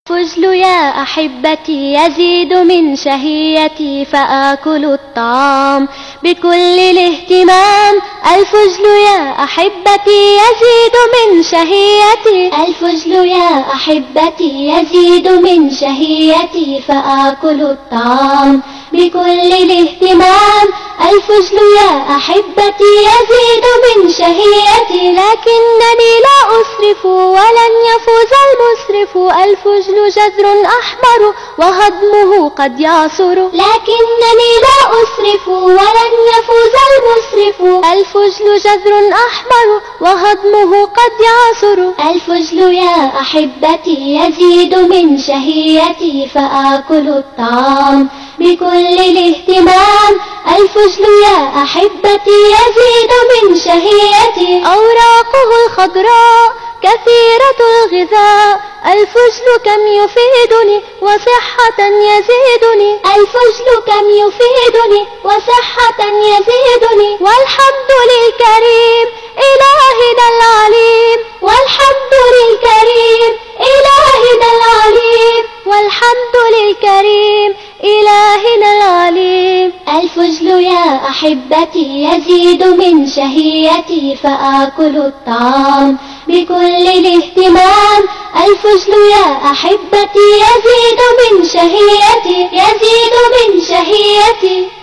الفجل يا أحبتي يزيد من شهيتي فآكل الطعام بكل الاهتمام. الفجل يا أحبتي يزيد من شهيتي، الفجل يا أحبتي يزيد من شهيتي فآكل الطعام بكل الاهتمام. الفجل يا أحبتي يزيد من شهيتي، لكنني لا أسرف ولن يفوز المسرف. الفجل جذر أحمر وهضمه قد يعصر، لكنني لا أسرف ولن يفوز المسرف. الفجل جذر أحمر وهضمه قد يعصر. الفجل يا أحبتي يزيد من شهيتي فآكل الطعام بكل الاهتمام. الفجل يا أحبتي يزيد من شهيتي، أوراقه الخضراء كثيرة الغذاء. الفجل كم يفيدني وصحة يزيدني، الفجل كم يفيدني وصحة يزيدني. والحمد للكريم إلهنا العليم، والحمد للكريم إلهنا العليم، والحمد للكريم إلهنا العليم. الفجل يا أحبتي يزيد من شهيتي فآكل الطعام بكل الاهتمام. الفجل يا أحبتي يزيد من شهيتي، يزيد من شهيتي.